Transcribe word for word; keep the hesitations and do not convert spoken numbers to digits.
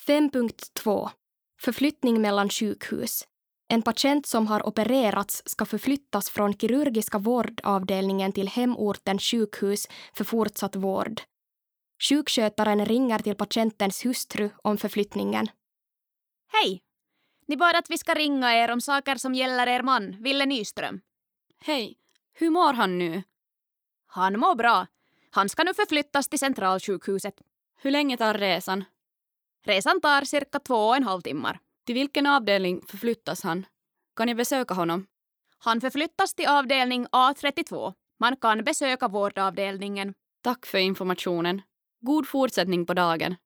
fem punkt två. Förflyttning mellan sjukhus. En patient som har opererats ska förflyttas från kirurgiska vårdavdelningen till hemortens sjukhus för fortsatt vård. Sjukskötaren ringer till patientens hustru om förflyttningen. Hej! Ni bad att vi ska ringa er om saker som gäller er man, Ville Nyström. Hej, hur mår han nu? Han mår bra. Han ska nu förflyttas till centralsjukhuset. Hur länge tar resan? Resan tar cirka två och en halv timmar. Till vilken avdelning förflyttas han? Kan jag besöka honom? Han förflyttas till avdelning A trettiotvå. Man kan besöka vårdavdelningen. Tack för informationen. God fortsättning på dagen.